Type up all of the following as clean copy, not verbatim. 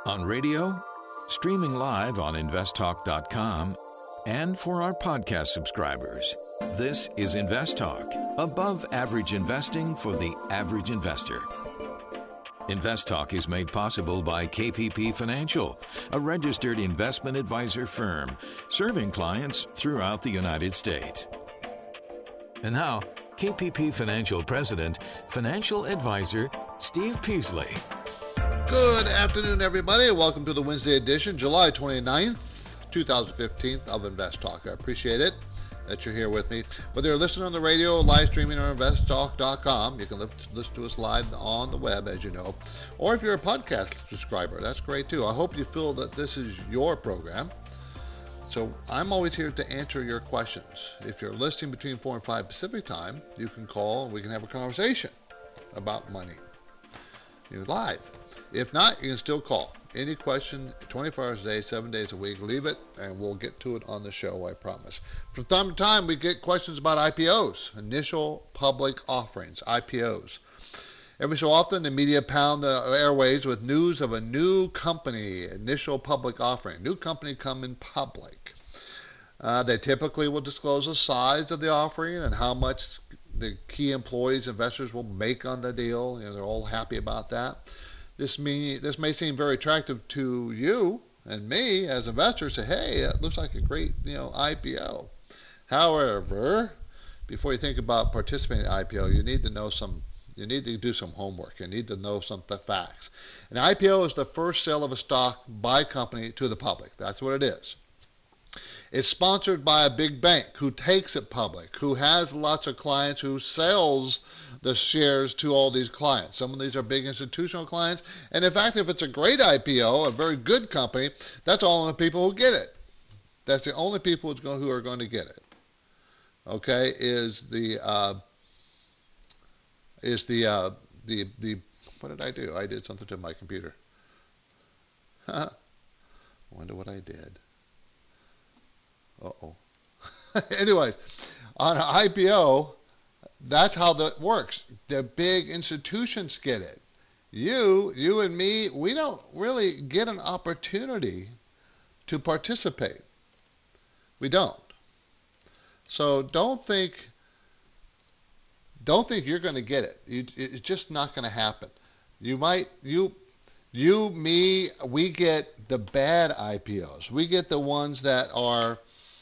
On radio, streaming live on investtalk.com, and for our podcast subscribers. This is Invest Talk, above average investing for the average investor. Invest Talk is made possible by KPP Financial, a registered investment advisor firm serving clients throughout the United States. And now, KPP Financial President, Financial Advisor, Steve Peasley. Good afternoon, everybody. Welcome to the Wednesday edition, July 29th, 2015 of Invest Talk. I appreciate it that you're here with me. Whether you're listening on the radio, live streaming, or investtalk.com, you can listen to us live on the web, as you know. Or if you're a podcast subscriber, that's great too. I hope you feel that this is your program. So I'm always here to answer your questions. If you're listening between 4 and 5 Pacific time, you can call and we can have a conversation about money. You're live. If not, you can still call. Any question, 24 hours a day, 7 days a week, leave it, and we'll get to it on the show, I promise. From time to time, we get questions about IPOs, initial public offerings, IPOs. Every so often, the media pound the airways with news of a new company, initial public offering, new company coming public. They typically will disclose the size of the offering and how much the key employees, investors will make on the deal. They're all happy about that. This may seem very attractive to you and me as investors. Say, hey, that looks like a great, IPO. However, before you think about participating in IPO, you need to know you need to do some homework. You need to know some facts. An IPO is the first sale of a stock by a company to the public. That's what it is. It's sponsored by a big bank who takes it public, who has lots of clients, who sells the shares to all these clients. Some of these are big institutional clients. And in fact, if it's a great IPO, a very good company, that's all the people who get it. That's the only people who are going to get it. Okay, is the what did I do? I did something to my computer. I wonder what I did. Uh-oh. Anyways, on an IPO, that's how that works. The big institutions get it. You and me, we don't really get an opportunity to participate. We don't. So don't think you're going to get it. It's just not going to happen. Me, we get the bad IPOs. We get the ones that are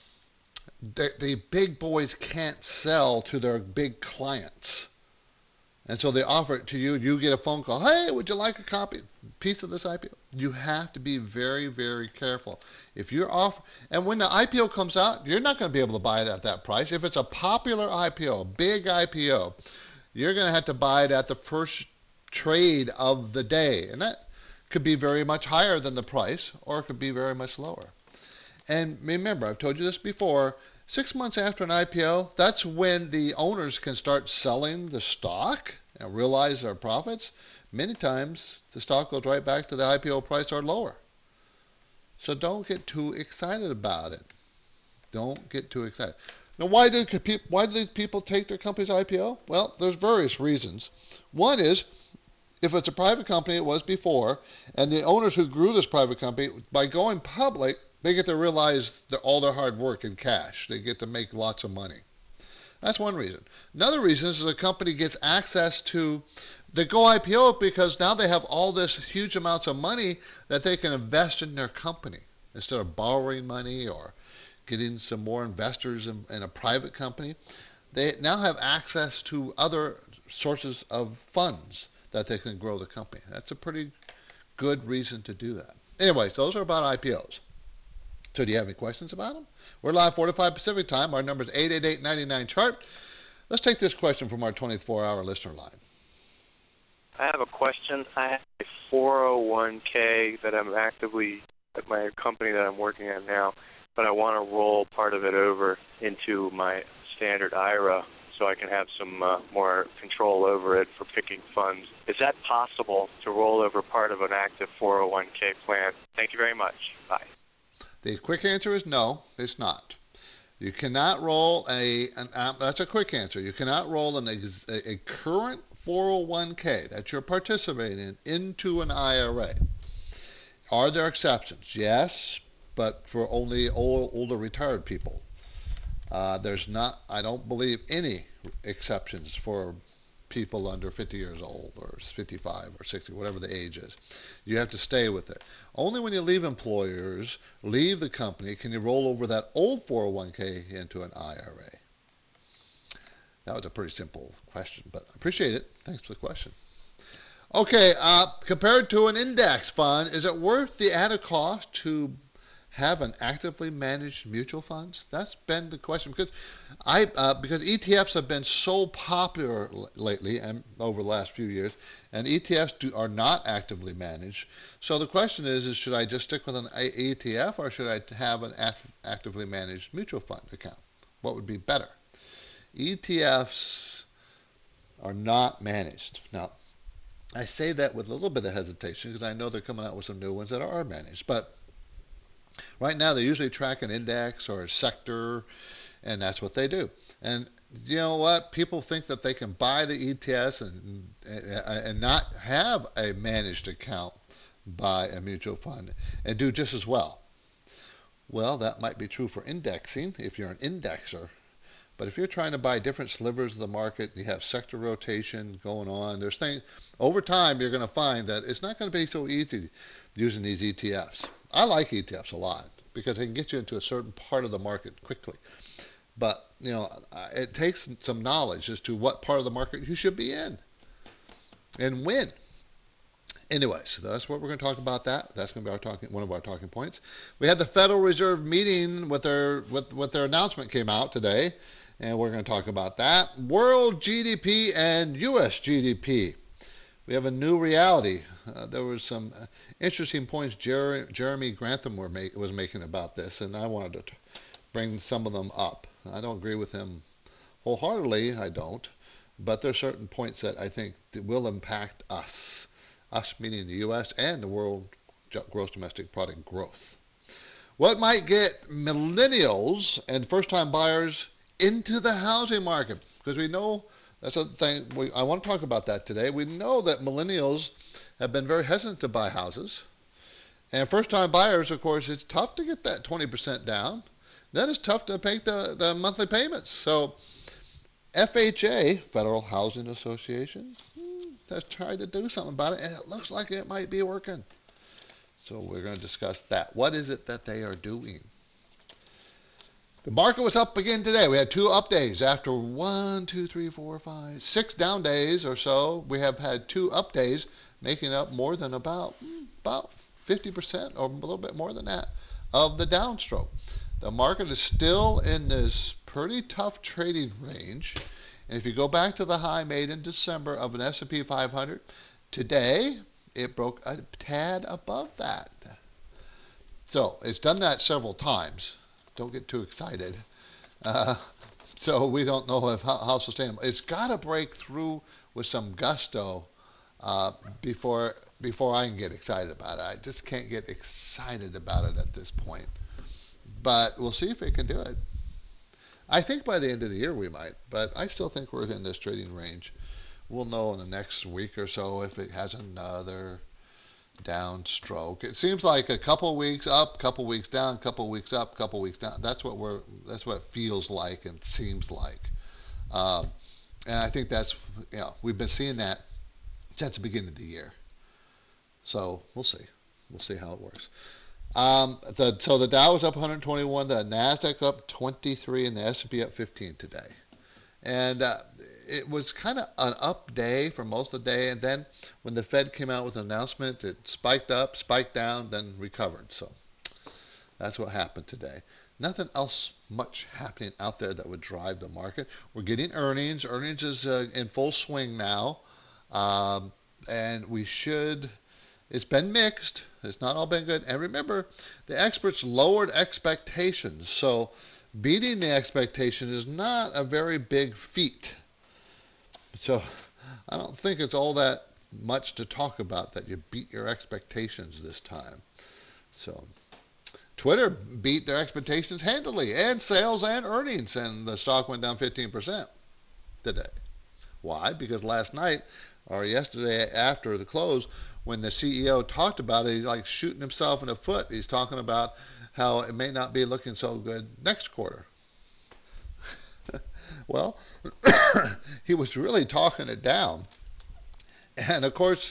the big boys can't sell to their big clients. And so they offer it to you. You get a phone call. Hey, would you like a piece of this IPO? You have to be very, very careful. If you're and when the IPO comes out, you're not going to be able to buy it at that price. If it's a popular IPO, a big IPO, you're going to have to buy it at the first trade of the day. And that could be very much higher than the price, or it could be very much lower. And remember, I've told you this before, 6 months after an IPO, that's when the owners can start selling the stock and realize their profits. Many times, the stock goes right back to the IPO price or lower. So don't get too excited about it. Don't get too excited. Now, why do these people take their company's IPO? Well, there's various reasons. One is, if it's a private company, it was before, and the owners who grew this private company, by going public, they get to realize all their hard work in cash. They get to make lots of money. That's one reason. Another reason is the company gets access to, they go IPO because now they have all this huge amounts of money that they can invest in their company instead of borrowing money or getting some more investors in a private company. They now have access to other sources of funds that they can grow the company. That's a pretty good reason to do that. Anyways, those are about IPOs. So do you have any questions about them? We're live 4 to 5 Pacific time. Our number is 888-99-CHART. Let's take this question from our 24-hour listener line. I have a question. I have a 401k that I'm actively at my company that I'm working at now, but I want to roll part of it over into my standard IRA so I can have some more control over it for picking funds. Is that possible to roll over part of an active 401k plan? Thank you very much. Bye. The quick answer is no, it's not. You cannot roll that's a quick answer. You cannot roll a current 401k that you're participating in into an IRA. Are there exceptions? Yes, but for only older retired people. There's not, I don't believe, any exceptions for people under 50 years old or 55 or 60, whatever the age is. You have to stay with it. Only when you leave employers, leave the company, can you roll over that old 401k into an IRA. That was a pretty simple question, but I appreciate it. Thanks for the question. Okay, compared to an index fund, is it worth the added cost to have an actively managed mutual funds? That's been the question, because ETFs have been so popular lately and over the last few years, and ETFs are not actively managed. So the question is should I just stick with an ETF, or should I have an actively managed mutual fund account? What would be better? ETFs are not managed. Now, I say that with a little bit of hesitation because I know they're coming out with some new ones that are managed. But right now, they usually track an index or a sector, and that's what they do. And you know what? People think that they can buy the ETFs and not have a managed account by a mutual fund and do just as well. Well, that might be true for indexing if you're an indexer. But if you're trying to buy different slivers of the market, you have sector rotation going on, there's things, over time you're going to find that it's not going to be so easy using these ETFs. I like ETFs a lot because they can get you into a certain part of the market quickly. But, you know, it takes some knowledge as to what part of the market you should be in and when. Anyway, so that's what we're going to talk about. That's going to be one of our talking points. We had the Federal Reserve meeting with their announcement came out today. And we're going to talk about that. World GDP and U.S. GDP. We have a new reality. There was some interesting points Jeremy Grantham was making about this, and I wanted to bring some of them up. I don't agree with him wholeheartedly, I don't, but there are certain points that I think that will impact us meaning the U.S. and the world gross domestic product growth. What might get millennials and first-time buyers into the housing market? Because we know that's a thing. I want to talk about that today. We know that millennials have been very hesitant to buy houses. And first-time buyers, of course, it's tough to get that 20% down. Then it's tough to make the monthly payments. So FHA, Federal Housing Association, has tried to do something about it, and it looks like it might be working. So we're going to discuss that. What is it that they are doing? The market was up again today. We had 2 up days. After 6 down days or so, we have had 2 up days, making up more than about 50% or a little bit more than that of the downstroke. The market is still in this pretty tough trading range. And if you go back to the high made in December of an S&P 500, today it broke a tad above that. So it's done that several times. Don't get too excited. So we don't know how sustainable. It's got to break through with some gusto before I can get excited about it. I just can't get excited about it at this point. But we'll see if it can do it. I think by the end of the year we might, but I still think we're in this trading range. We'll know in the next week or so if it has another downstroke. It seems like a couple weeks up, couple weeks down, couple weeks up, couple weeks down. That's what it feels like and seems like. And I think that's, we've been seeing that since the beginning of the year. So we'll see. We'll see how it works. So the Dow was up 121, the Nasdaq up 23, and the S&P up 15 today. And it was kind of an up day for most of the day, and then when the Fed came out with an announcement, it spiked up, spiked down, then recovered. So that's what happened today. Nothing else much happening out there that would drive the market. We're getting earnings. Earnings is in full swing now, and it's been mixed. It's not all been good. And remember, the experts lowered expectations, so beating the expectation is not a very big feat. So I don't think it's all that much to talk about that you beat your expectations this time. So Twitter beat their expectations handily, and sales and earnings, and the stock went down 15% today. Why? Because last night or yesterday after the close, when the CEO talked about it, he's like shooting himself in the foot. He's talking about how it may not be looking so good next quarter. Well, he was really talking it down. And of course,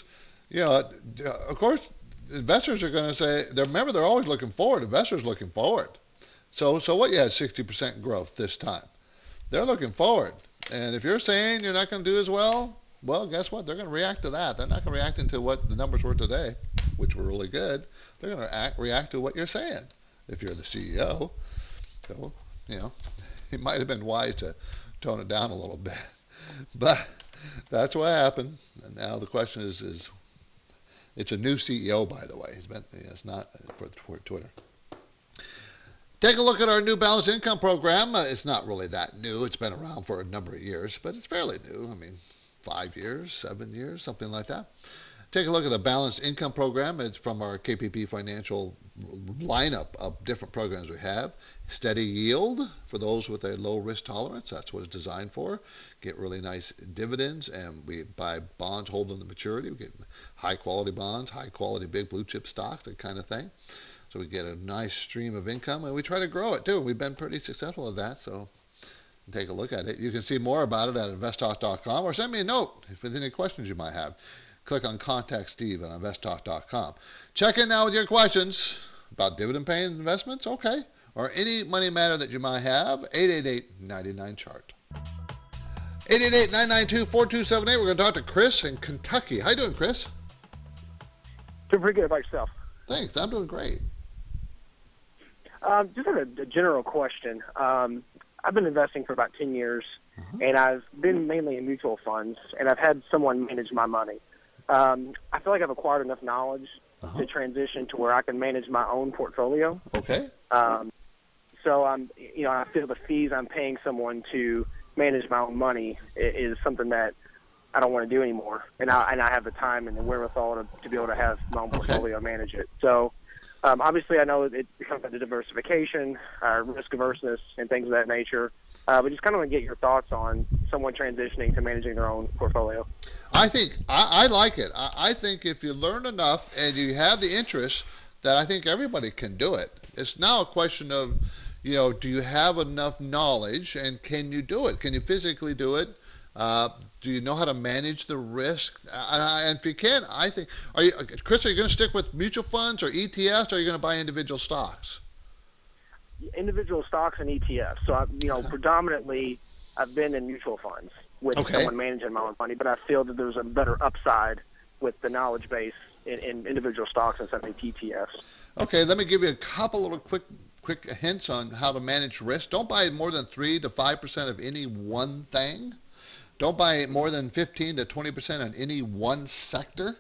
investors are going to say, remember, they're always looking forward. Investors looking forward. So what? You had 60% growth this time. They're looking forward. And if you're saying you're not going to do as well, guess what? They're going to react to that. They're not going to react to what the numbers were today, which were really good. They're going to react to what you're saying if you're the CEO. So, it might have been wise to tone it down a little bit. But that's what happened. And now the question is it's a new CEO, by the way. It's not for Twitter. Take a look at our new Balanced Income program. It's not really that new. It's been around for a number of years, but it's fairly new. 5 years, 7 years, something like that. Take a look at the Balanced Income program. It's from our KPP Financial lineup of different programs we have. Steady yield for those with a low risk tolerance. That's what it's designed for. Get really nice dividends, and we buy bonds holding the maturity. We get high quality bonds, high quality big blue chip stocks, that kind of thing. So we get a nice stream of income, and we try to grow it too. We've been pretty successful at that, so take a look at it. You can see more about it at investtalk.com, or send me a note if there's any questions you might have. Click on Contact Steve at investtalk.com. Check in now with your questions about dividend-paying investments, okay, or any money matter that you might have. 888-99-CHART. 888-992-4278. We're going to talk to Chris in Kentucky. How you doing, Chris? Doing pretty good. About yourself? Thanks. I'm doing great. Just have a general question. I've been investing for about 10 years, and I've been mainly in mutual funds, and I've had someone manage my money. I feel like I've acquired enough knowledge to transition to where I can manage my own portfolio. Okay. So I feel the fees I'm paying someone to manage my own money is something that I don't want to do anymore, and I have the time and the wherewithal to be able to have my own portfolio manage it. So obviously I know it becomes into diversification, risk averseness, and things of that nature. But just kind of want to get your thoughts on someone transitioning to managing their own portfolio. I think I like it. I think if you learn enough and you have the interest, that I think everybody can do it. It's now a question of, do you have enough knowledge, and can you do it? Can you physically do it? Do you know how to manage the risk? And if you can, I think, Chris, are you going to stick with mutual funds or ETFs, or are you going to buy individual stocks? Individual stocks and ETFs. So, predominantly I've been in mutual funds with someone managing my own money, but I feel that there's a better upside with the knowledge base in individual stocks instead of ETFs. Okay, let me give you a couple little quick hints on how to manage risk. Don't buy more than 3 to 5% of any one thing. Don't buy more than 15 to 20% on any one sector.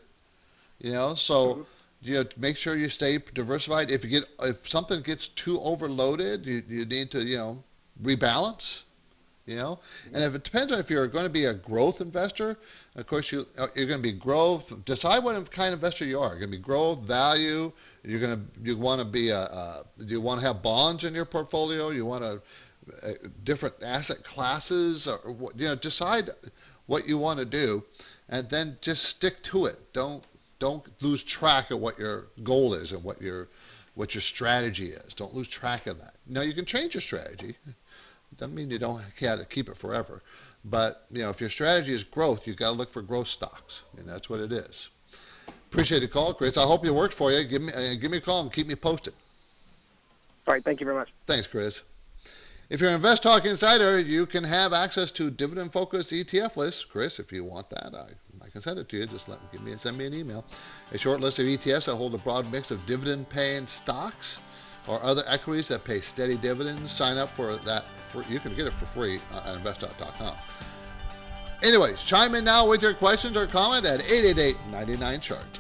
Make sure you stay diversified. If something gets too overloaded, you need to rebalance. And if it depends on if you're going to be a growth investor, of course you're going to be growth. Decide what kind of investor you are. You're going to be growth, value. You want to be do you want to have bonds in your portfolio? You want to different asset classes, or decide what you want to do, and then just stick to it. Don't lose track of what your goal is and what your strategy is. Don't lose track of that. Now, you can change your strategy. Doesn't mean you don't have to keep it forever. But if your strategy is growth, you've got to look for growth stocks, and that's what it is. Appreciate the call, Chris. I hope it worked for you. Give me a call and keep me posted. All right. Thank you very much. Thanks, Chris. If you're an Invest Talk Insider, you can have access to dividend-focused ETF lists. Chris, if you want that, I can send it to you. Just send me an email. A short list of ETFs that hold a broad mix of dividend-paying stocks or other equities that pay steady dividends. Sign up for that. You can get it for free at investtalk.com. Anyways, chime in now with your questions or comment at 888-99-CHART.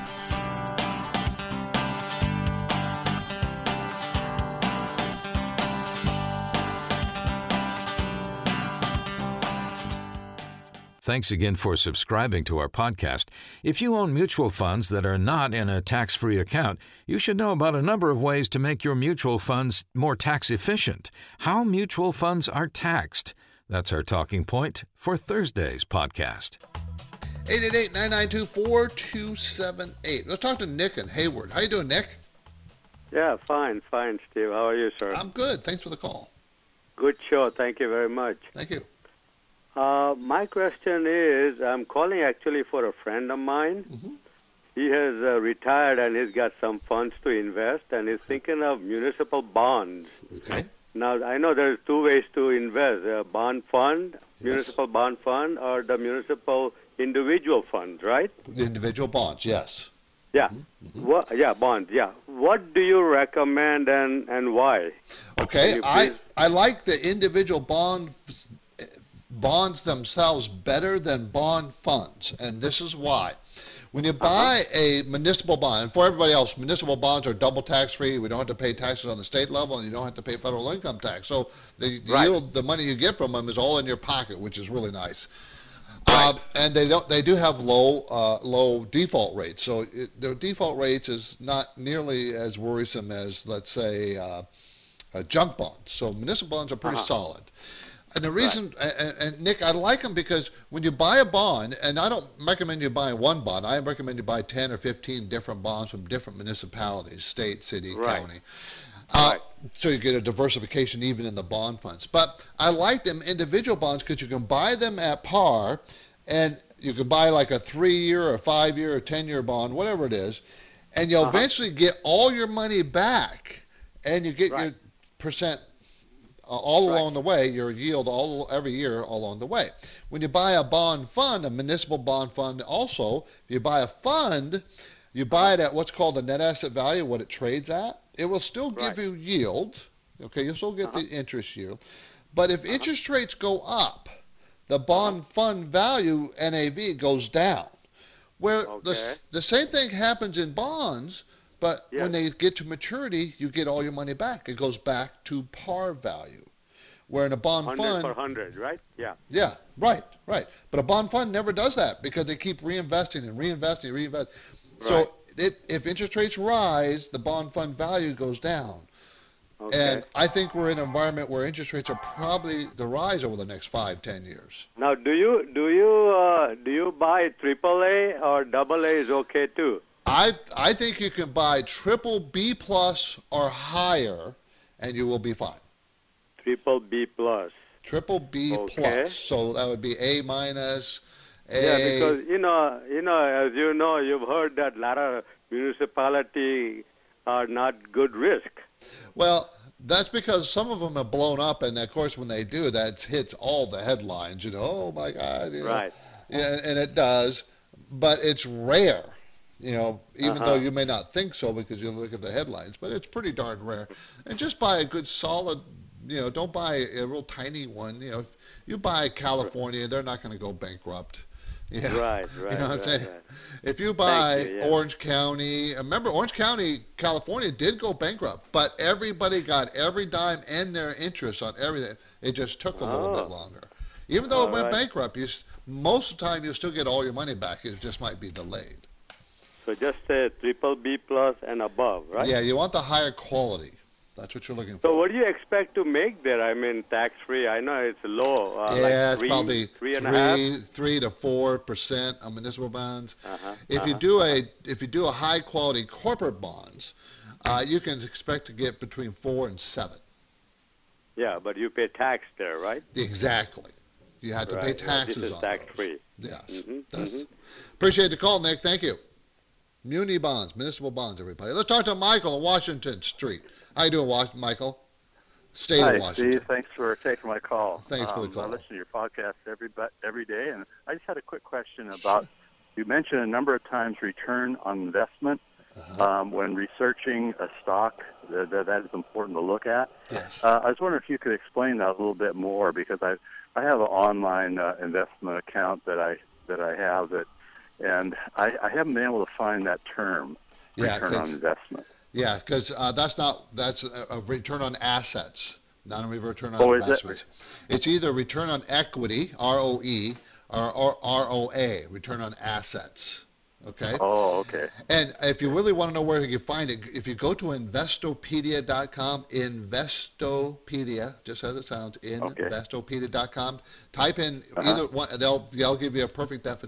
Thanks again for subscribing to our podcast. If you own mutual funds that are not in a tax-free account, you should know about a number of ways to make your mutual funds more tax efficient. How mutual funds are taxed. That's our talking point for Thursday's podcast. 888-992-4278. Let's talk to Nick in Hayward. How you doing, Nick? Yeah, fine, Steve. How are you, sir? I'm good. Thanks for the call. Good show. Thank you very much. Thank you. My question is, I'm calling actually for a friend of mine. Mm-hmm. He has retired and he's got some funds to invest and he's thinking of municipal bonds. Okay. Now, I know there's two ways to invest, a bond fund, Yes. municipal bond fund, or the municipal individual funds, right? Individual bonds, yes. Yeah. Mm-hmm. Yeah, bonds, yeah. What do you recommend and why? Okay, Can you please- I like the individual bonds themselves better than bond funds, and this is why. When you buy a municipal bond, and for everybody else, municipal bonds are double tax-free. We don't have to pay taxes on the state level, and you don't have to pay federal income tax. So the Right. yield, the money you get from them is all in your pocket, which is really nice. Right. And they do have low default rates. So their default rates is not nearly as worrisome as, let's say, junk bonds. So municipal bonds are pretty solid. And the reason, and Nick, I like them because when you buy a bond, and I don't recommend you buy one bond, I recommend you buy 10 or 15 different bonds from different municipalities, state, city, Right. county. Right. So you get a diversification even in the bond funds. But I like them individual bonds because you can buy them at par, and you can buy like a 3-year or 5-year or 10-year bond, whatever it is, and you'll eventually get all your money back, and you get your percent all along the way, your yield every year all along the way. When you buy a bond fund, a municipal bond fund also, if you buy a fund, you buy it at what's called the net asset value, what it trades at. It will still give you yield. Okay, you'll still get the interest yield. But if interest rates go up, the bond fund value, NAV, goes down. Where the same thing happens in bonds, but when they get to maturity, you get all your money back. It goes back to par value. Where in a bond 100 fund... per 100, right? Yeah. Yeah, right. But a bond fund never does that because they keep reinvesting and reinvesting and reinvesting. So if interest rates rise, the bond fund value goes down. Okay. And I think we're in an environment where interest rates are probably to rise over the next 5-10 years. Now, do you buy AAA or AA is okay too? I think you can buy triple B plus or higher, and you will be fine. Triple B plus. Triple B plus. So that would be A minus. Yeah, because as you know, you've heard that a lot of municipalities are not good risk. Well, that's because some of them have blown up, and of course, when they do, that hits all the headlines. Oh my God! Right. Yeah, and it does, but it's rare. Even though you may not think so because you look at the headlines, but it's pretty darn rare. And just buy a good solid, don't buy a real tiny one. If you buy California, they're not going to go bankrupt. Yeah. Right. You know what I'm saying? If you buy Orange County, remember Orange County, California did go bankrupt, but everybody got every dime and their interest on everything. It just took a little bit longer. Even though it went bankrupt, most of the time you'll still get all your money back. It just might be delayed. So just say triple B plus and above, right? Yeah, you want the higher quality. That's what you're looking for. So what do you expect to make there? I mean, tax-free. I know it's low. It's probably 3.5% to 4% on municipal bonds. If you do a high quality corporate bonds, you can expect to get between 4 and 7. Yeah, but you pay tax there, right? Exactly. You have to pay taxes this is on tax-free. Those. Yes. Appreciate the call, Nick. Thank you. Muni bonds, municipal bonds, everybody. Let's talk to Michael on Washington Street. How you doing, Michael? State of Washington. Steve. Thanks for taking my call. Thanks for the call. I listen to your podcast every day, and I just had a quick question about, you mentioned a number of times return on investment when researching a stock. That is important to look at. Yes. I was wondering if you could explain that a little bit more, because I have an online investment account that I have and I haven't been able to find that term, return on investment. Yeah, because that's a return on assets, not a return on investments. It's either return on equity, ROE, or ROA, return on assets. Okay? Oh, okay. And if you really want to know where you can find it, if you go to Investopedia.com, Investopedia, just as it sounds, Investopedia.com, type in either one, they'll give you a perfect definition.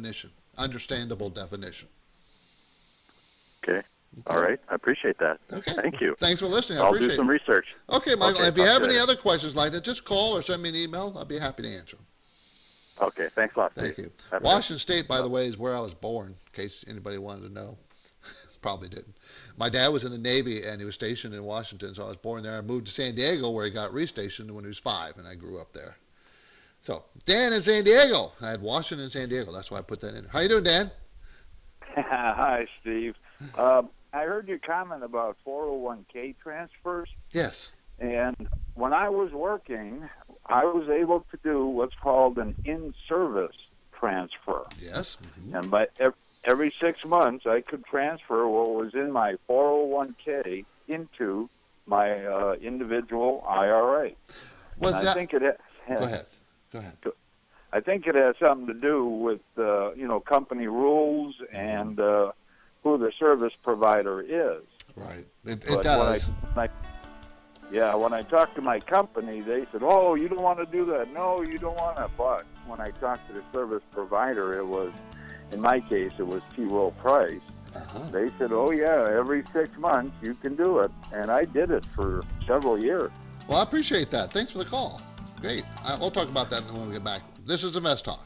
understandable definition. Okay. All right. I appreciate that. Okay. Thank you. Thanks for listening. I I'll appreciate do some it. research. Okay, Michael. Okay, if you talk have to any you other questions like that, just call or send me an email. I'll be happy to answer them. Okay. Thanks a lot, Thank Steve. you. Have a Washington State, by the way, is where I was born, in case anybody wanted to know. Probably didn't. My dad was in the Navy, and he was stationed in Washington, so I was born there. I moved to San Diego, where he got restationed when he was 5, and I grew up there. So, Dan in San Diego. I had Washington and San Diego. That's why I put that in. How you doing, Dan? Hi, Steve. I heard your comment about 401k transfers. Yes. And when I was working, I was able to do what's called an in-service transfer. Yes. Mm-hmm. And by every 6 months, I could transfer what was in my 401k into my individual IRA. Was and that? I think it has, Go ahead. Go ahead. I think it has something to do with company rules and who the service provider is. Right. It But does. when I talked to my company, they said, "Oh, you don't want to do that. No, you don't want to." But when I talked to the service provider, it was, in my case, it was T. Rowe Price. Uh-huh. They said, "Oh yeah, every 6 months you can do it," and I did it for several years. Well, I appreciate that. Thanks for the call. Great. We'll talk about that when we get back. This is Invest Talk.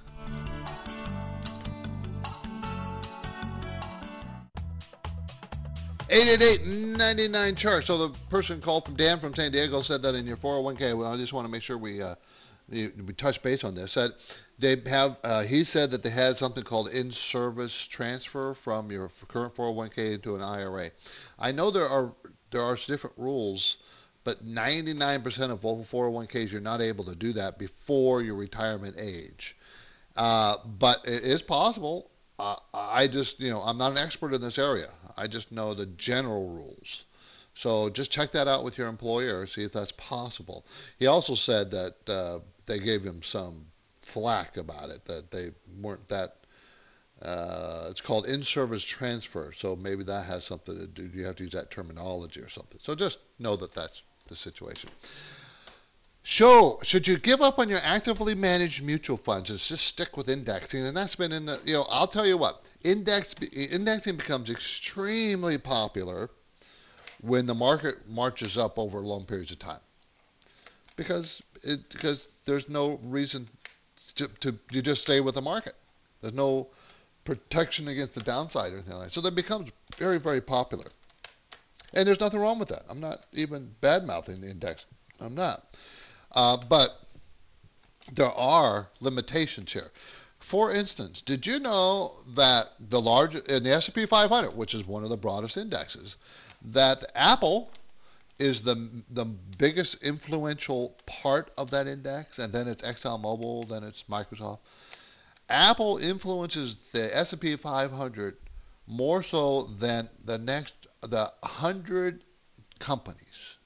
$888-99-CHART. So the person called from Dan from San Diego said that in your 401k. Well, I just want to make sure we touch base on this. That they have. He said that they had something called in-service transfer from your current 401k into an IRA. I know there are different rules, but 99% of all 401ks you're not able to do that before your retirement age. But it is possible. I just, I'm not an expert in this area. I just know the general rules. So just check that out with your employer, see if that's possible. He also said that they gave him some flack about it, that they weren't that, it's called in-service transfer. So maybe that has something to do, you have to use that terminology or something. So just know that that's the situation. Should you give up on your actively managed mutual funds and just stick with indexing? And that's been in the, I'll tell you what, indexing becomes extremely popular when the market marches up over long periods of time. Because there's no reason to you just stay with the market. There's no protection against the downside or anything like that. So that becomes very, very popular. And there's nothing wrong with that. I'm not even bad-mouthing the index. I'm not. But there are limitations here. For instance, did you know that in the S&P 500, which is one of the broadest indexes, that Apple is the biggest influential part of that index, and then it's ExxonMobil, then it's Microsoft. Apple influences the S&P 500 more so than the 100 companies.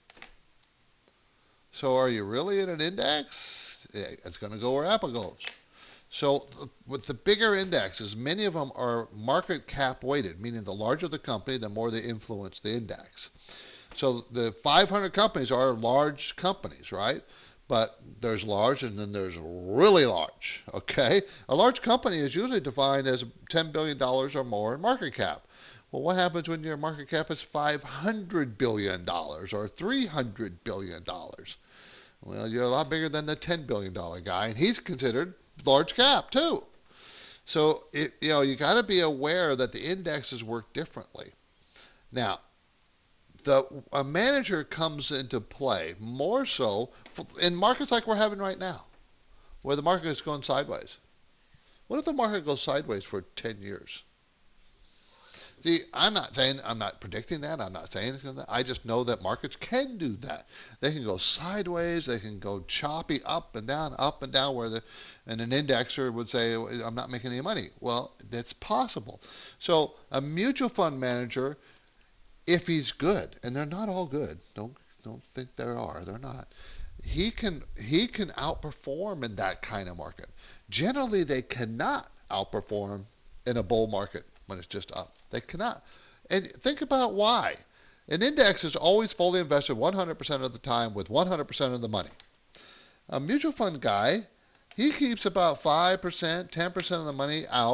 So are you really in an index? Yeah, it's going to go where Apple goes. So with the bigger indexes, many of them are market cap weighted, meaning the larger the company, the more they influence the index. So the 500 companies are large companies, right? But there's large and then there's really large, okay? A large company is usually defined as $10 billion or more in market cap. Well, what happens when your market cap is $500 billion or $300 billion? Well, you're a lot bigger than the $10 billion guy, and he's considered large cap too. So, you got to be aware that the indexes work differently. Now, a manager comes into play more so in markets like we're having right now, where the market is going sideways. What if the market goes sideways for 10 years? See, I'm not predicting that. I'm not saying it's going to. I just know that markets can do that. They can go sideways. They can go choppy up and down, and an indexer would say, I'm not making any money. Well, that's possible. So a mutual fund manager, if he's good, and they're not all good. Don't think they are. They're not. He can outperform in that kind of market. Generally, they cannot outperform in a bull market when it's just up. They cannot. And think about why. An index is always fully invested 100% of the time with 100% of the money. A mutual fund guy, he keeps about 5%, 10% of the money out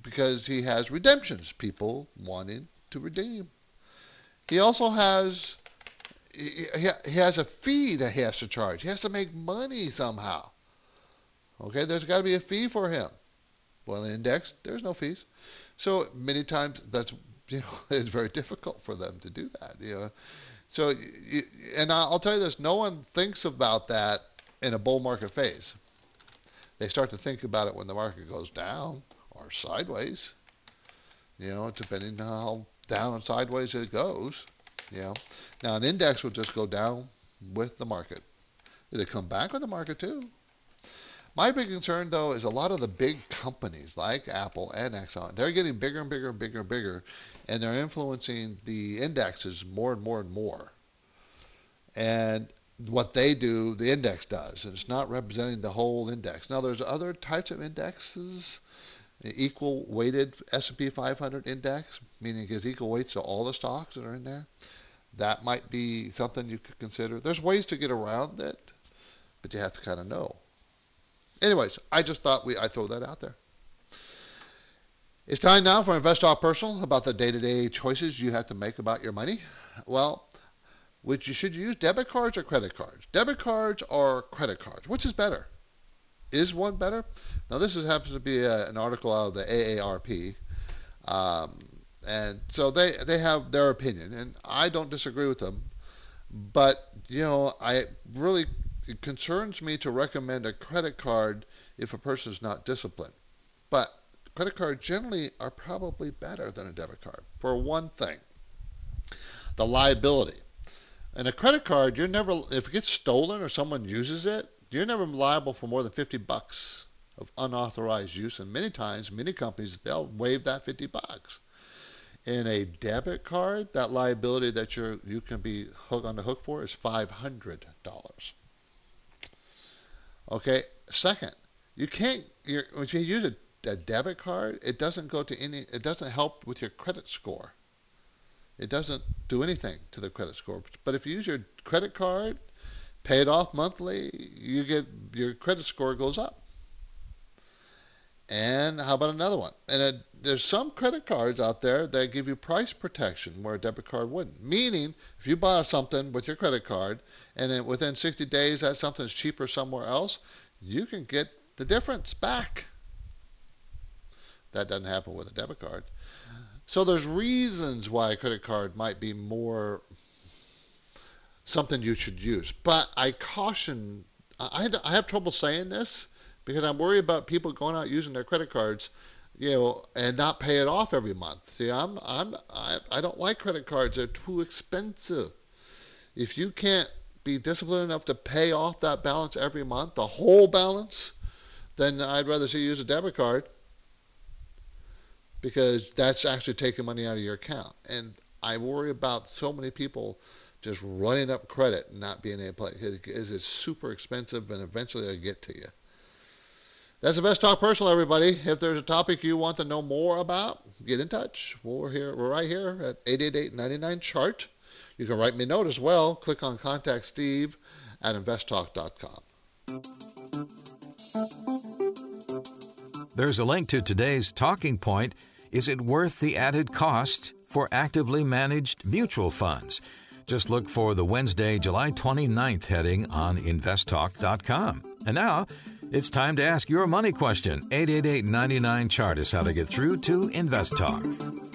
because he has redemptions, people wanting to redeem. He also has he has a fee that he has to charge. He has to make money somehow. Okay, there's got to be a fee for him. Well, in index, there's no fees. So many times that's it's very difficult for them to do that. So and I'll tell you this: no one thinks about that in a bull market phase. They start to think about it when the market goes down or sideways. Depending on how down and sideways it goes. Now an index will just go down with the market. It'll come back with the market too. My big concern, though, is a lot of the big companies like Apple and Exxon, they're getting bigger and bigger and bigger and bigger, and they're influencing the indexes more and more and more. And what they do, the index does, and it's not representing the whole index. Now, there's other types of indexes, equal weighted S&P 500 index, meaning it gives equal weights to all the stocks that are in there. That might be something you could consider. There's ways to get around it, but you have to kind of know. Anyways, I just thought I'd throw that out there. It's time now for Invest Talk Personal about the day-to-day choices you have to make about your money. Well, should you use debit cards or credit cards? Debit cards or credit cards? Which is better? Is one better? Now, this happens to be an article out of the AARP. And so they have their opinion, and I don't disagree with them. But, it concerns me to recommend a credit card if a person is not disciplined. But credit cards generally are probably better than a debit card. For one thing, the liability. And a credit card, if it gets stolen or someone uses it, you're never liable for more than $50 of unauthorized use. And many times, many companies, they'll waive that $50. In a debit card, that liability that you can be on the hook for is $500. Okay. Second, when you use a debit card, it doesn't help with your credit score. It doesn't do anything to the credit score. But if you use your credit card, pay it off monthly, your credit score goes up. And how about another one? And there's some credit cards out there that give you price protection where a debit card wouldn't. Meaning, if you buy something with your credit card and then within 60 days that something's cheaper somewhere else, you can get the difference back. That doesn't happen with a debit card. So there's reasons why a credit card might be more something you should use. But I caution, I have trouble saying this because I'm worried about people going out using their credit cards, and not pay it off every month. See, I don't like credit cards. They're too expensive. If you can't be disciplined enough to pay off that balance every month, the whole balance, then I'd rather see you use a debit card because that's actually taking money out of your account. And I worry about so many people just running up credit and not being able to play because it's super expensive and eventually it'll get to you. That's Invest Talk Personal, everybody. If there's a topic you want to know more about, get in touch. We're right here at 888-99-CHART. You can write me a note as well. Click on Contact Steve at investtalk.com. There's a link to today's talking point. Is it worth the added cost for actively managed mutual funds? Just look for the Wednesday, July 29th heading on investtalk.com. And now, it's time to ask your money question. 888-99-CHART is how to get through to Invest Talk.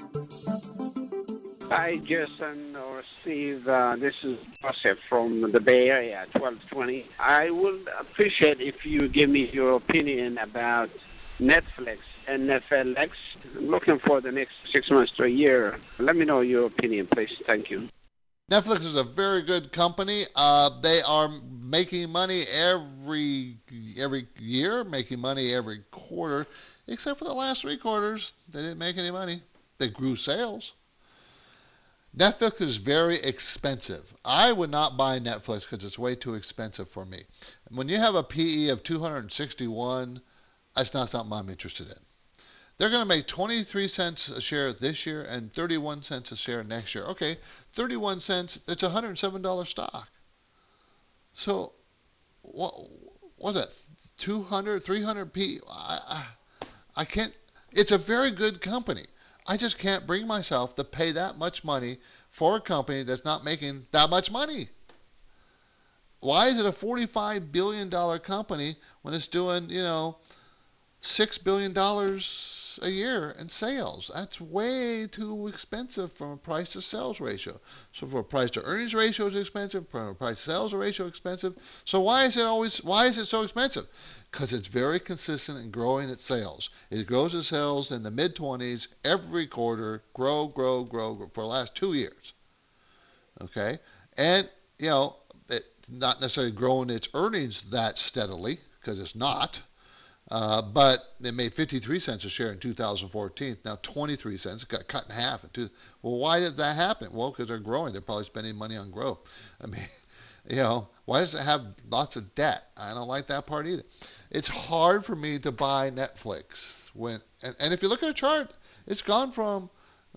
Hi, Jason or Steve. This is Joseph from the Bay Area, 1220. I would appreciate if you give me your opinion about Netflix and NFLX. I'm looking for the next 6 months to a year. Let me know your opinion, please. Thank you. Netflix is a very good company. They are making money every year, making money every quarter, except for the last 3 quarters. They didn't make any money. They grew sales. Netflix is very expensive. I would not buy Netflix because it's way too expensive for me. When you have a PE of 261, that's not something I'm interested in. They're going to make 23 cents a share this year and 31 cents a share next year. Okay, 31 cents, it's a $107 stock. So, what's that, 200, 300 P? I can't, It's a very good company. I just can't bring myself to pay that much money for a company that's not making that much money. Why is it a $45 billion company when it's doing, $6 billion a year in sales? That's way too expensive from a price to sales ratio. So for a price to earnings ratio is expensive, from a price to sales ratio expensive. So why is it so expensive? Because it's very consistent in growing its sales. It grows its sales in the mid-20s every quarter, grow for the last 2 years. Okay? And, it not necessarily growing its earnings that steadily, because it's not. But it made 53 cents a share in 2014. Now 23 cents. It got cut in half. Well, why did that happen? Well, because they're growing. They're probably spending money on growth. I mean, why does it have lots of debt? I don't like that part either. It's hard for me to buy Netflix and if you look at a chart, it's gone from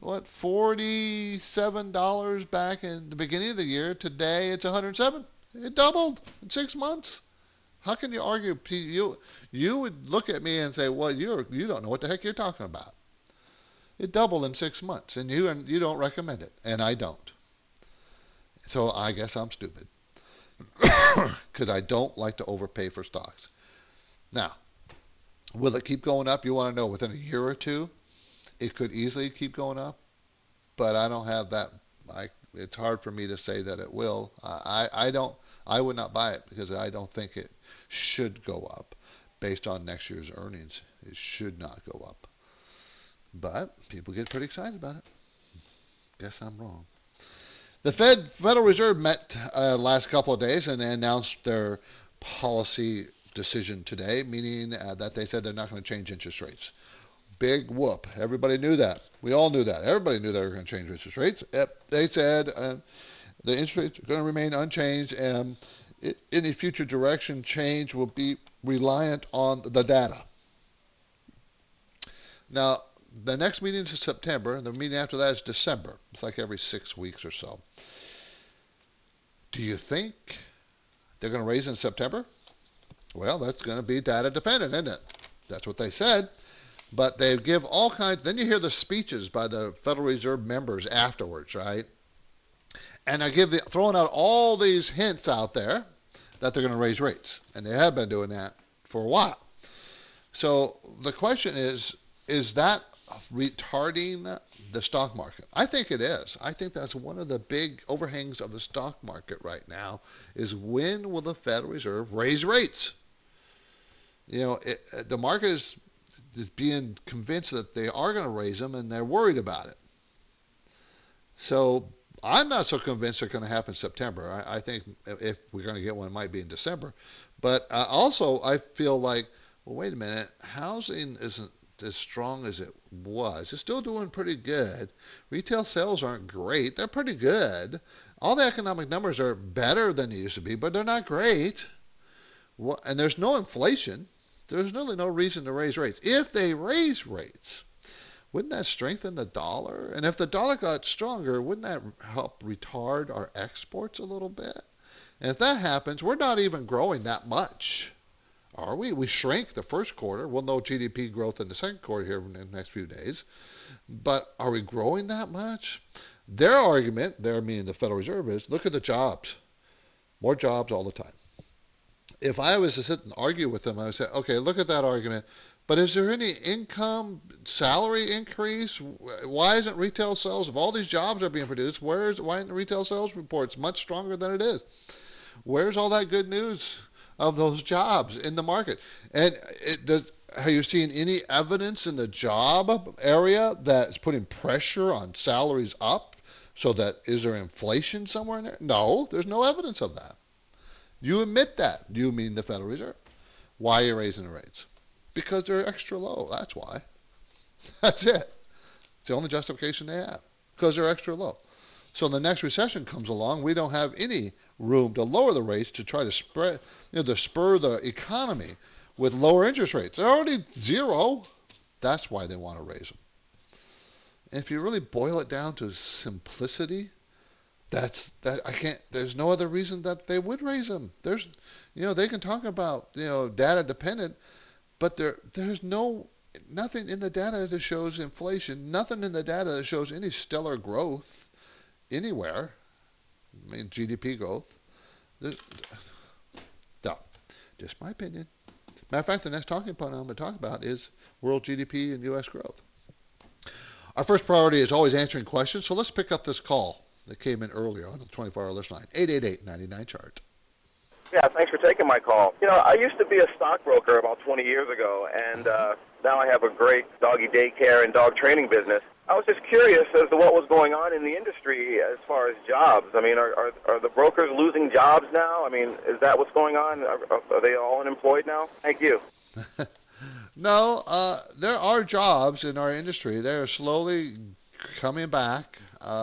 $47 back in the beginning of the year. Today it's $107. It doubled in 6 months. How can you argue? You would look at me and say, well, you don't know what the heck you're talking about. It doubled in 6 months, and you don't recommend it, and I don't. So I guess I'm stupid because I don't like to overpay for stocks. Now, will it keep going up? You want to know within a year or two? It could easily keep going up, but I don't have that. It's hard for me to say that it will. I would not buy it because I don't think it should go up based on next year's earnings. It should not go up. But people get pretty excited about it. Guess I'm wrong. The Federal Reserve met last couple of days and they announced their policy decision today, meaning that they said they're not going to change interest rates. Big whoop. Everybody knew that. We all knew that. Everybody knew they were going to change interest rates. They said the interest rates are going to remain unchanged, and any future direction change will be reliant on the data. Now, the next meeting is September, and the meeting after that is December. It's like every 6 weeks or so. Do you think they're going to raise in September? Well, that's going to be data dependent, isn't it? That's what they said. But they give all kinds. Then you hear the speeches by the Federal Reserve members afterwards, right? And they're throwing out all these hints out there that they're going to raise rates. And they have been doing that for a while. So the question is that retarding the stock market? I think it is. I think that's one of the big overhangs of the stock market right now is when will the Federal Reserve raise rates? The market is being convinced that they are going to raise them and they're worried about it. So I'm not so convinced they're going to happen in September. I think if we're going to get one, it might be in December. But also I feel like, well, wait a minute, housing isn't as strong as it was. It's still doing pretty good. Retail sales aren't great. They're pretty good. All the economic numbers are better than they used to be, but they're not great. And there's no inflation. There's really no reason to raise rates. If they raise rates, wouldn't that strengthen the dollar? And if the dollar got stronger, wouldn't that help retard our exports a little bit? And if that happens, we're not even growing that much, are we? We shrink the first quarter. We'll know GDP growth in the second quarter here in the next few days. But are we growing that much? Their argument, meaning the Federal Reserve, is look at the jobs. More jobs all the time. If I was to sit and argue with them, I would say, okay, look at that argument. But is there any income, salary increase? Why isn't retail sales, if all these jobs are being produced, why isn't the retail sales reports much stronger than it is? Where's all that good news of those jobs in the market? And have you seen any evidence in the job area that's putting pressure on salaries up? So that, is there inflation somewhere in there? No, there's no evidence of that. You admit that. You mean the Federal Reserve. Why are you raising the rates? Because they're extra low. That's why. That's it. It's the only justification they have. Because they're extra low. So when the next recession comes along, we don't have any room to lower the rates to try to spur the economy with lower interest rates. They're already zero. That's why they want to raise them. And if you really boil it down to simplicity, there's no other reason that they would raise them. They can talk about, data dependent, but there's no nothing in the data that shows inflation, nothing in the data that shows any stellar growth anywhere. I mean, GDP growth. No, just my opinion. Matter of fact, the next talking point I'm going to talk about is world GDP and U.S. growth. Our first priority is always answering questions, so let's pick up this call that came in earlier on the 24-hour list line, 888-99-CHART. Yeah, thanks for taking my call. You know, I used to be a stockbroker about 20 years ago, and now I have a great doggy daycare and dog training business. I was just curious as to what was going on in the industry as far as jobs. I mean, are the brokers losing jobs now? I mean, is that what's going on? Are they all unemployed now? Thank you. No, there are jobs in our industry. They are slowly coming back.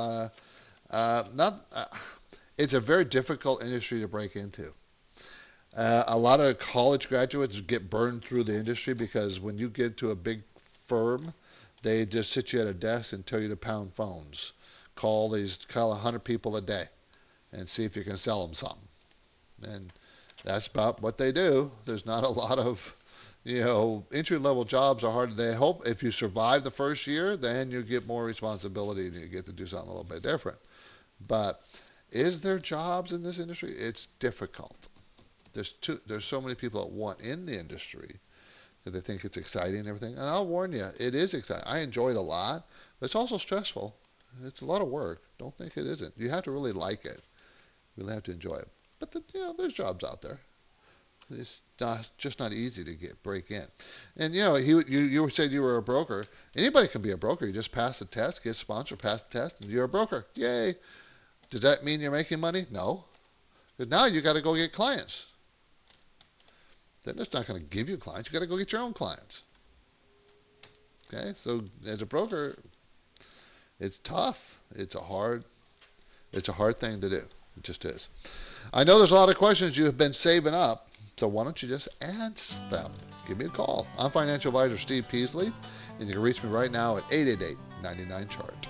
It's a very difficult industry to break into. A lot of college graduates get burned through the industry because when you get to a big firm, they just sit you at a desk and tell you to pound phones. Call 100 people a day and see if you can sell them something. And that's about what they do. There's not a lot of, entry-level jobs are hard. They hope if you survive the first year, then you get more responsibility and you get to do something a little bit different. But is there jobs in this industry? It's difficult. There's so many people that want in the industry that they think it's exciting and everything. And I'll warn you, it is exciting. I enjoy it a lot, but it's also stressful. It's a lot of work. Don't think it isn't. You have to really like it. You really have to enjoy it. But there's jobs out there. It's just not easy to break in. And you said you were a broker. Anybody can be a broker. You just pass the test, get sponsored, pass the test, and you're a broker. Yay! Does that mean you're making money? No. Because now you got to go get clients. Then it's not going to give you clients. You got to go get your own clients. Okay, so as a broker, it's tough. It's a hard thing to do. It just is. I know there's a lot of questions you have been saving up, so why don't you just ask them? Give me a call. I'm financial advisor Steve Peasley, and you can reach me right now at 888-99-CHART.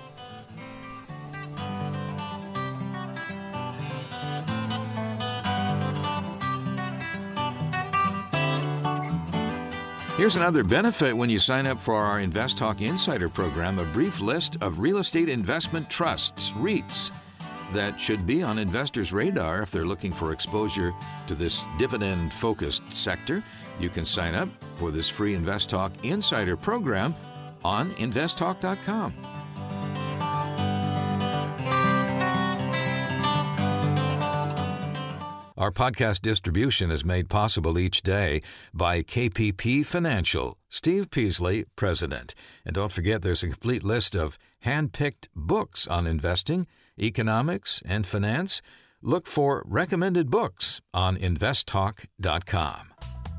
Here's another benefit when you sign up for our Invest Talk Insider program, a brief list of real estate investment trusts, REITs, that should be on investors' radar if they're looking for exposure to this dividend-focused sector. You can sign up for this free Invest Talk Insider program on investtalk.com. Our podcast distribution is made possible each day by KPP Financial. Steve Peasley, President. And don't forget, there's a complete list of hand-picked books on investing, economics, and finance. Look for recommended books on investtalk.com.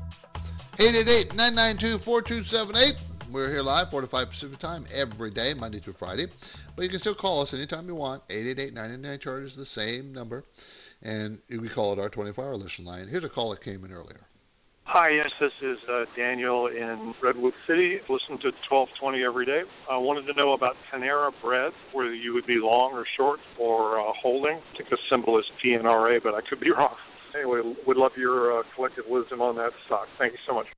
888-992-4278. We're here live, 4 to 5 Pacific time, every day, Monday through Friday. But you can still call us anytime you want. 888-999-CHART is the same number. And we call it our 24-hour listen line. Here's a call that came in earlier. Hi, yes, this is Daniel in Redwood City. Listen to 1220 every day. I wanted to know about Panera Bread, whether you would be long or short or holding. I think the symbol is PNRA, but I could be wrong. Anyway, would love your collective wisdom on that stock. Thank you so much.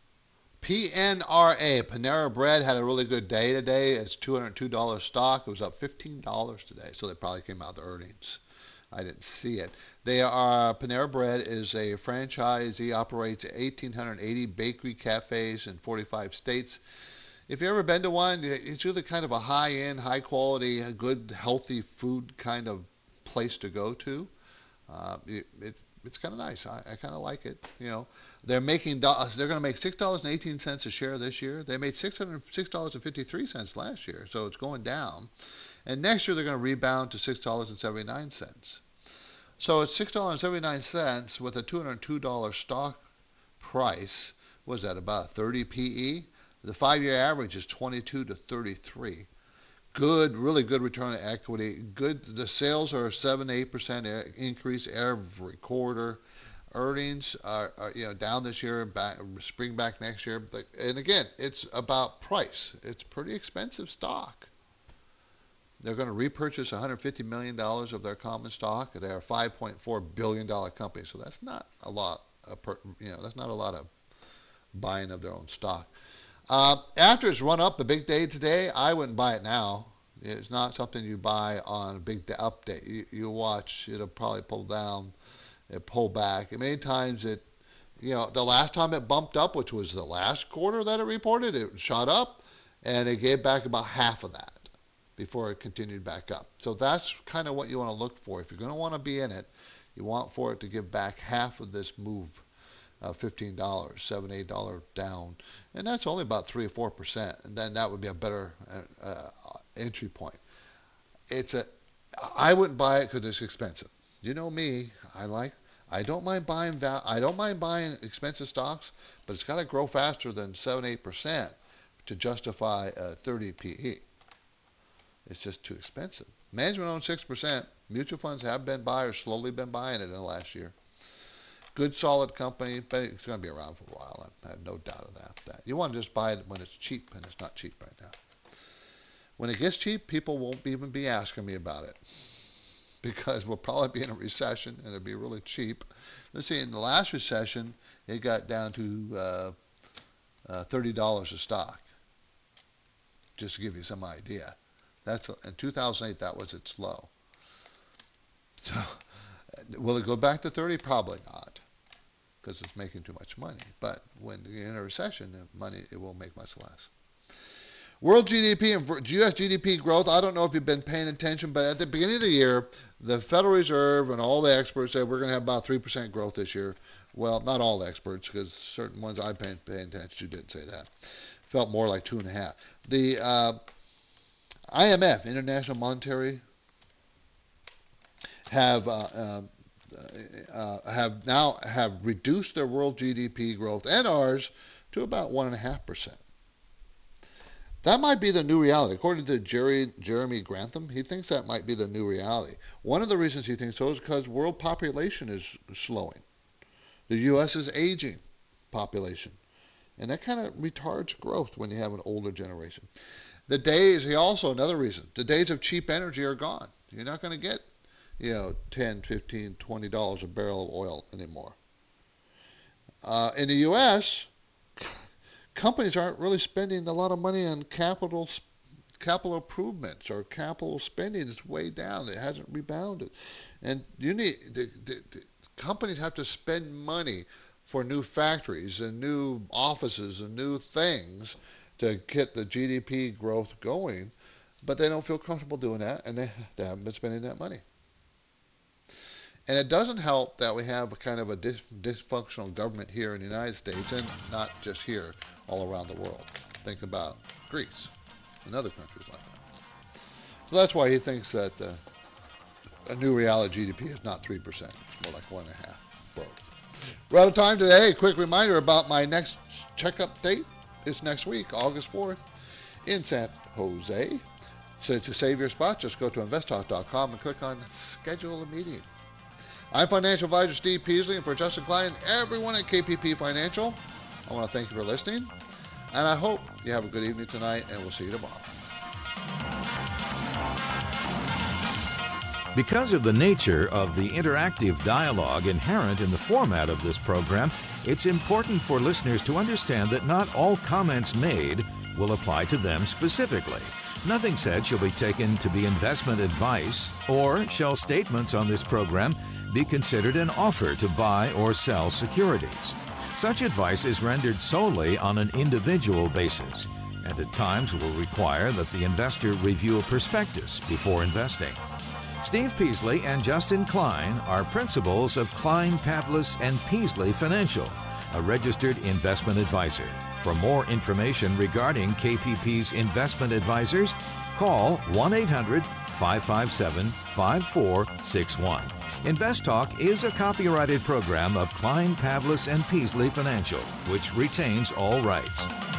PNRA, Panera Bread, had a really good day today. It's $202 stock. It was up $15 today, so they probably came out the earnings. I didn't see it. Panera Bread is a franchisee, operates 1,880 bakery cafes in 45 states. If you've ever been to one, it's really kind of a high-end, high-quality, good, healthy food kind of place to go to. It's kind of nice. I kind of like it. They're going to make $6.18 a share this year. They made $6.53 last year, so it's going down. And next year they're going to rebound to $6.79. So it's $6.79 with a $202 stock price. What is that, about 30 PE? The 5-year average is 22 to 33. Good, really good return on equity. Good. The sales are 7-8% increase every quarter. Earnings are down this year, spring back next year. And again, it's about price. It's pretty expensive stock. They're going to repurchase $150 million of their common stock. They are a $5.4 billion company, so that's not a lot. That's not a lot of buying of their own stock. After it's run up the big day today, I wouldn't buy it now. It's not something you buy on a big update. You watch, it'll probably pull down, it pull back. And many times the last time it bumped up, which was the last quarter that it reported, it shot up and it gave back about half of that before it continued back up. So that's kind of what you want to look for. If you're going to want to be in it, you want for it to give back half of this move, $15, $7, $8 down. And that's only about 3 or 4%. And then that would be a better entry point. I wouldn't buy it because it's expensive. You know me, I don't mind buying expensive stocks, but it's got to grow faster than 7-8% to justify a 30 PE. It's just too expensive. Management owns 6%. Mutual funds have been buyers, slowly been buying it in the last year. Good, solid company, but it's going to be around for a while. I have no doubt of that. You want to just buy it when it's cheap, and it's not cheap right now. When it gets cheap, people won't even be asking me about it because we'll probably be in a recession, and it'll be really cheap. Let's see, in the last recession, it got down to $30 a stock, just to give you some idea. In 2008, that was its low. So, will it go back to 30? Probably not, because it's making too much money. But when you're in a recession, it will make much less. World GDP and U.S. GDP growth, I don't know if you've been paying attention, but at the beginning of the year, the Federal Reserve and all the experts said we're going to have about 3% growth this year. Well, not all the experts, because certain ones I've been paying attention to didn't say that. Felt more like 2.5. The IMF, International Monetary, have reduced their world GDP growth and ours to about 1.5%. That might be the new reality. According to Jeremy Grantham, he thinks that might be the new reality. One of the reasons he thinks so is because world population is slowing. The U.S. is aging population, and that kind of retards growth when you have an older generation. Another reason, the days of cheap energy are gone. You're not going to get, $10, $15, $20 a barrel of oil anymore. In the U.S., companies aren't really spending a lot of money on capital improvements, or capital spending is way down. It hasn't rebounded. And the companies have to spend money for new factories and new offices and new things to get the GDP growth going, but they don't feel comfortable doing that, and they haven't been spending that money. And it doesn't help that we have a kind of a dysfunctional government here in the United States, and not just here, all around the world. Think about Greece and other countries like that. So that's why he thinks that a new reality GDP is not 3%. It's more like 1.5% growth. We're out of time today. A quick reminder about my next checkup date. It's next week, August 4th, in San Jose. So to save your spot, just go to investtalk.com and click on Schedule a Meeting. I'm Financial Advisor Steve Peasley, and for Justin Klein and everyone at KPP Financial, I want to thank you for listening, and I hope you have a good evening tonight, and we'll see you tomorrow. Because of the nature of the interactive dialogue inherent in the format of this program, it's important for listeners to understand that not all comments made will apply to them specifically. Nothing said shall be taken to be investment advice, or shall statements on this program be considered an offer to buy or sell securities. Such advice is rendered solely on an individual basis, and at times will require that the investor review a prospectus before investing. Steve Peasley and Justin Klein are principals of Klein, Pavlis & Peasley Financial, a registered investment advisor. For more information regarding KPP's investment advisors, call 1-800-557-5461. Invest Talk is a copyrighted program of Klein, Pavlis & Peasley Financial, which retains all rights.